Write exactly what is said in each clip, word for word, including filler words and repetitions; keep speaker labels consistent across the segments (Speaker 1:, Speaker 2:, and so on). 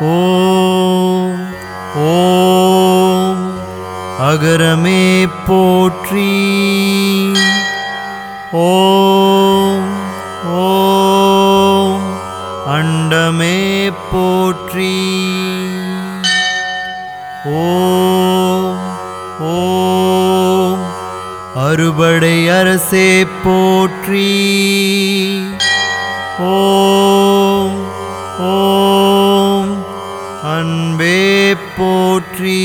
Speaker 1: ஓம் ஓம் அகரமே போற்றி. ஓம் ஓம் அண்டமே போற்றி. ஓம் ஓம் அறுபடை அரசே போற்றி. ஓம் ஓம் அன்பே போற்றி.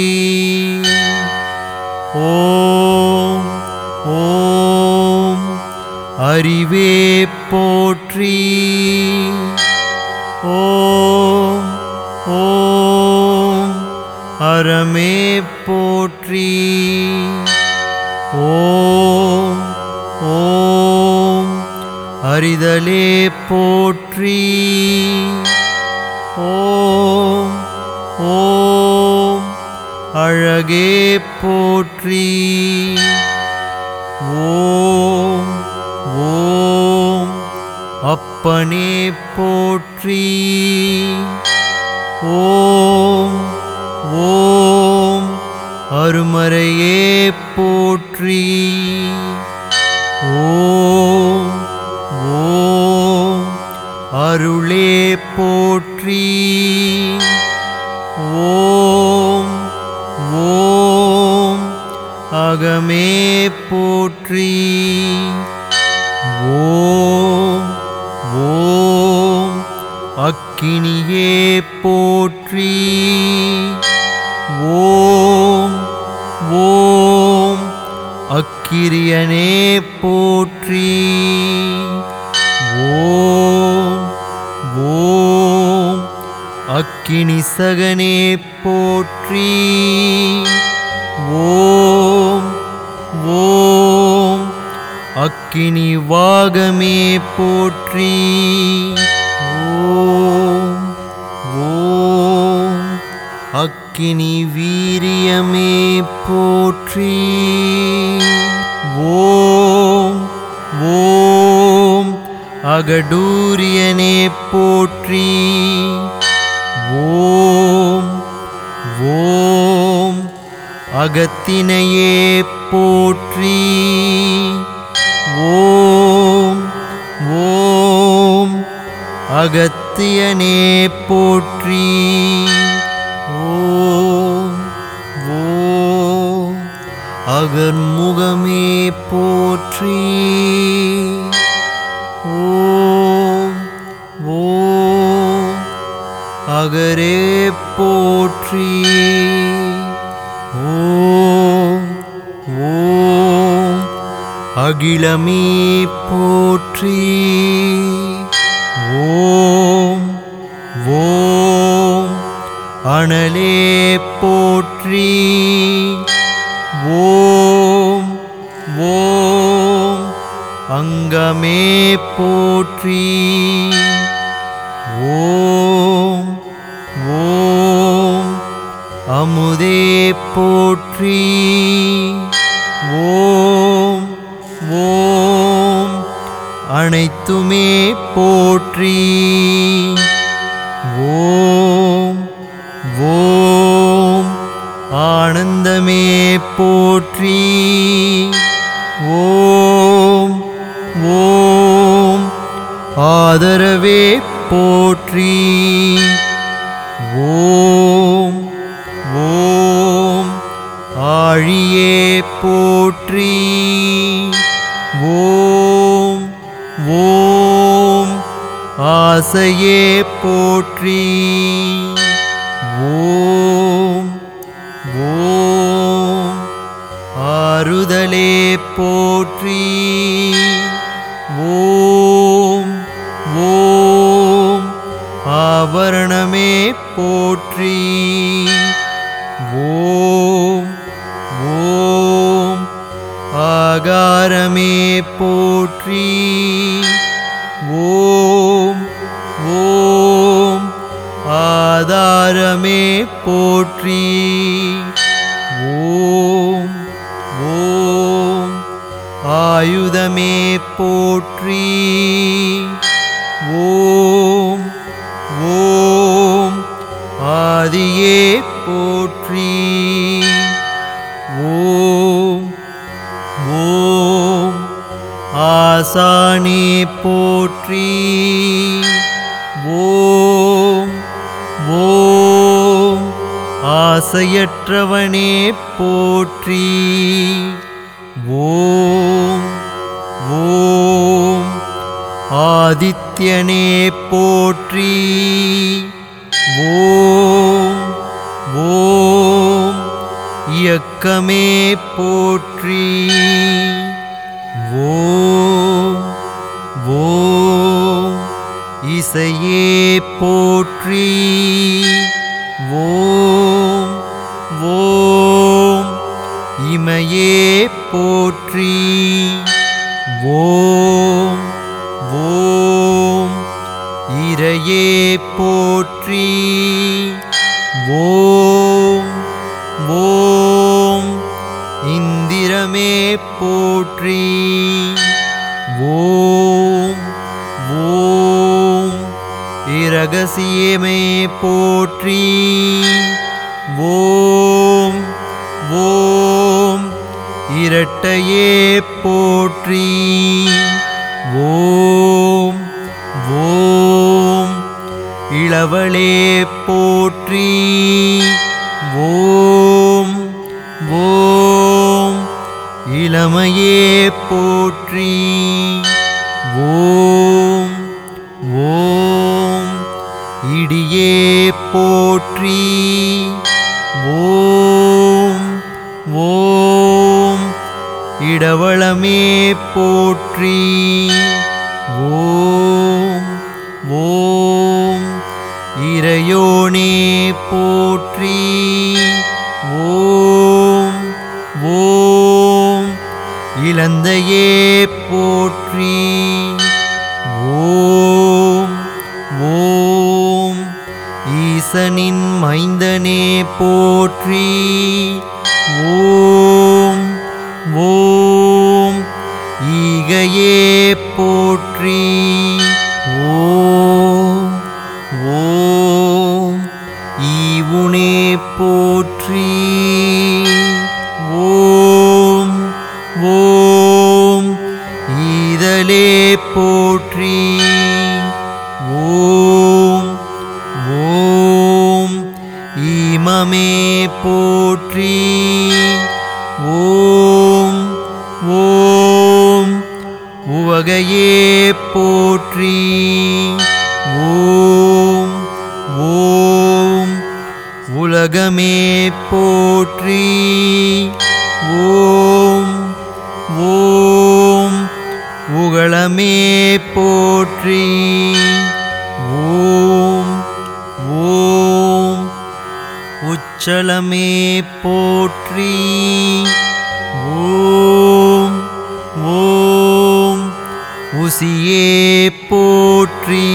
Speaker 1: ஓம் ஓம் அறிவே போற்றி. ஓம் ஓம் அறமே போற்றி. ஓம் ஓம் அறிதலே போற்றி. ஓம் ஓம் அழகே போற்றி. ஓம் ஓம் அப்பனே போற்றி. ஓம் ஓம் அருமறையே போற்றி. ஓம் ஓம் அருளே போற்றி. ஓம் ஓம் அகமே போற்றி. ஓம் ஓம் அக்கினியே போற்றி. ஓம் ஓம் அக்கிரியனே போற்றி. ஓம் ஓம் அக்கினி சகனே போற்றி. ஓம் ஓம் அக்கினி வாகமே போற்றி. ஓம் ஓம் அக்கினி வீரியமே போற்றி. ஓம் ஓம் அகடூரியனே போற்றி. ஓம் ஓம் அகத்தினையே போற்றி. ஓம் ஓம் அகத்தியனே போற்றி. ஓம் ஓம் அகர்முகமே போற்றி. ஓம் ஓம் அகரே போற்றி. ஓம் ஓம் அகிலமே போற்றி. ஓம் ஓம் அனலே போற்றி. ஓம் ஓம் அங்கமே போற்றி. ஓம் ஓம் அமுதே போற்றி. ஓம் ஓம் அனைத்துமே போற்றி. ஓம் ஓம் ஆனந்தமே போற்றி. ஓம் ஓம் ஆதரவே போற்றி. ஓம் ஓம் ஆழியே போற்றி. ஓம் ஓம் ஆசையே போற்றி. ஓம் ஓம் ஆறுதலே போற்றி. ஓம் ஓம் ஆபரணமே போற்றி. ஓம் ஓம் ஆகாரமே போற்றி. ஓம் ஓம் ஆதாரமே போற்றி. ஓம் ஓம் ஆயுதமே போற்றி. ஓம் ஓம் போற்றி. ஓம் ஓம் ஆசையற்றவனே போற்றி. ஓம் ஓம் ஆதித்யனே போற்றி. ஓம் ஓம் இயக்கமே போற்றி. ஓம் ஓம் இசையே போற்றி. ஓம் ஓம் இமையே போற்றி. ஓம் ஓம் இறையே போற்றி. ஓம் ஓம் இந்திரமே போற்றி. ஓம் ஓம் இரகசியமே போற்றி. ஓம் ஓம் இரட்டையே போற்றி. ஓம் ஓம் இளவலே போற்றி. ஓம் ஓம் இளமையே போற்றி. ஓம் ஓம் இடியே போற்றி. ஓம் ஓம் இடவளமே போற்றி. ஓம் ஓம் இறையோனே போற்றி. ஓம் ஓம் இளந்தையே போற்றி. ஓம் ஓம் ஈசனின் மைந்தனே போற்றி. ஓம் ஓம் ஈகையே போற்றி. ஓம் ஓம் ஈவுனே போற்றி. ஓம் ஓம் ஈதலே போற்றி. ஓம் ஓம் ஈமமே போற்றி. ஓம் ஓம் உவகையே போற்றி. ஓம் ஓம் உலகமே போற்றி. ஓம் ஓம் உகளமே போற்றி. ஓம் ஓம் உச்சலமே போற்றி. ஓம் ஓம் உசியே போற்றி.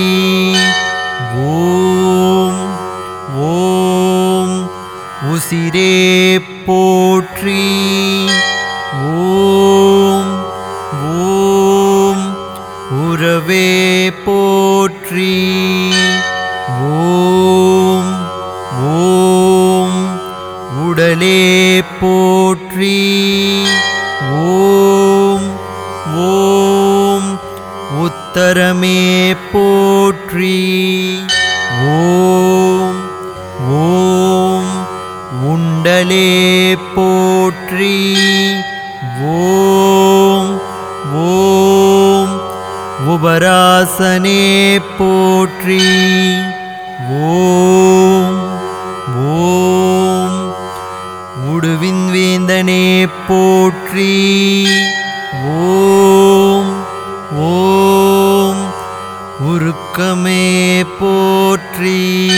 Speaker 1: ஓம் ஓம் உசிரே போற்றி. ஓம் ஓம் உறவே போற்றி. ஓம் ஓம் உடலே போற்றி. ஓம் ஓம் உத்தரமே போற்றி. ஓம் ஓம் உண்டலே போற்றி. ஓம் ஓம் உபராசனே போற்றி. ஓம் ஓம் உடுவின் வேந்தனே போற்றி. ஓம் ஓம் உருக்கமே போற்றி.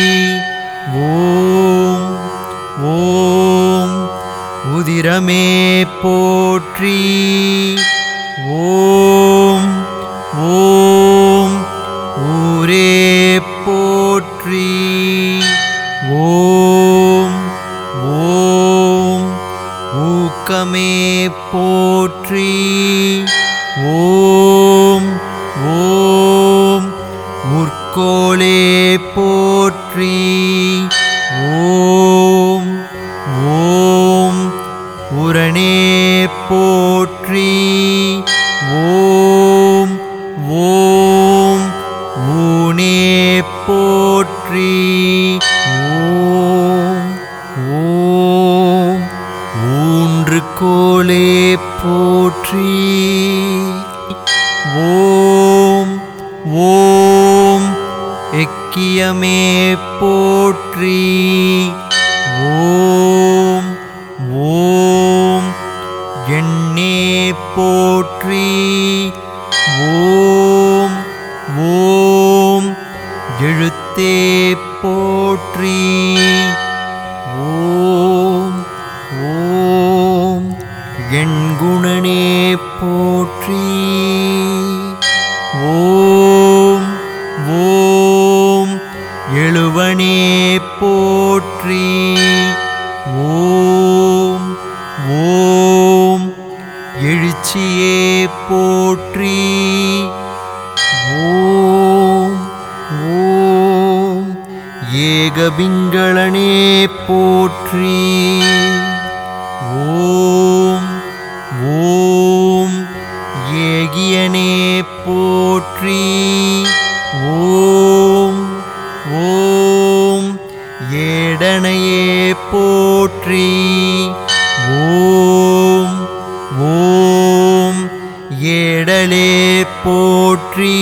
Speaker 1: ஓம் ஓம் உதிரமே போற்றி. ஓம் ஓம் ஊரே போற்றி. ஓம் ஓம் ஊக்கமே போற்றி. ஓம் ஓம் முற்கோளே போற்றி. ஓம் ஓம் உரணே போற்றி. ஓம் ஓம் போற்றி. ஓம் ஓம் ஊன்றுகோலே போற்றி. ஓம் ஓம் எக்கியமே போற்றி. ஓம் ஓம் எண்ணே போற்றி. ஓம் ஓம் எழுத்தே போற்றி. ஓம் ஓம் எண்குணனே போற்றி. ஓம் ஓம் எழுவனே போற்றி. ஓம் ஓம் எழுச்சியே போற்றி. ஓம் ஓம் ஏகபிங்களனே போற்றி. ஓம் ஓம் ஏகியனே போற்றி. ஓம் ஓம் ஏடனையே போற்றி. ஓம் ஓம் ஏடலே போற்றி.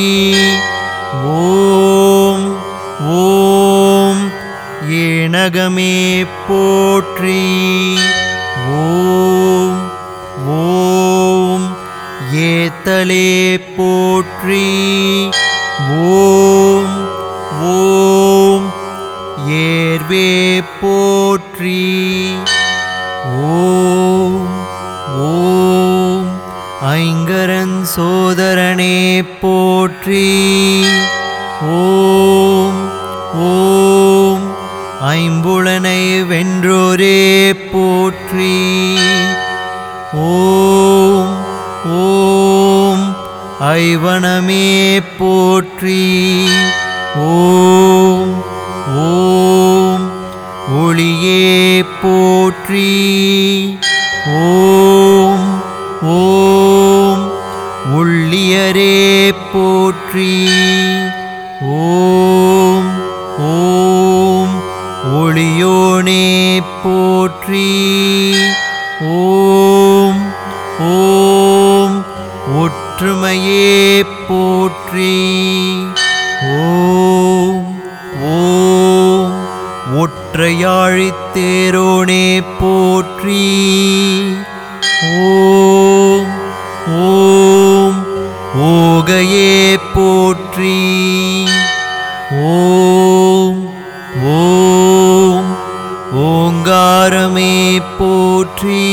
Speaker 1: ஓம் ஓம் ஏனகமே போற்றி. ஓம் ஓம் ஏத்தலே போற்றி. ஓம் ஓம் ஏர்வே போற்றி. ஓம் ஓம் ஐங்கரன் சோதரனே போற்றி. ஓம் ஓம் ஐம்புலனை வென்றோரே போற்றி. ஓம் ஓம் ஐவனமே போற்றி. ஓம் ஓம் ஒளியே போற்றி. ஓம் ஓம் உள்ளியரே போற்றி. ஓம் ஓம் ஒளியோனே போற்றி. ஓம் ஓம் ஒற்றுமையே போற்றி. ஓம் ஓம் ஒற்றையாழித்தேரோனே போற்றி. ஓம் ஓம் ஓகையே போற்றி. ஓம் ஓம் ஓங்காரமே போற்றி.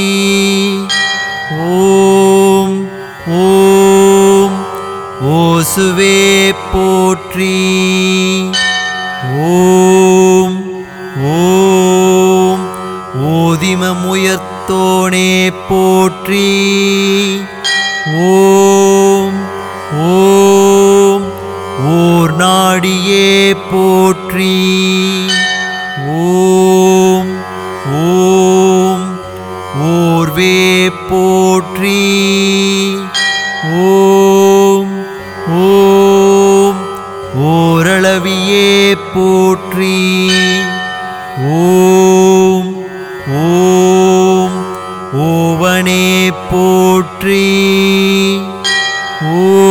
Speaker 1: ஓம் ஓம் ஓசுவே போற்றி. ஓம் ஓம் ஓதிமமுயர்த்தோனே போற்றி. ஓம் ஓம் ஓர் நாடியே போற்றி. ஓம் ஓம் ஓர்வே போற்றி. ஓம் ஓம் ஓரளவியே போற்றி. ஓம் ஓம் ஓவனே போற்றி. ஓம்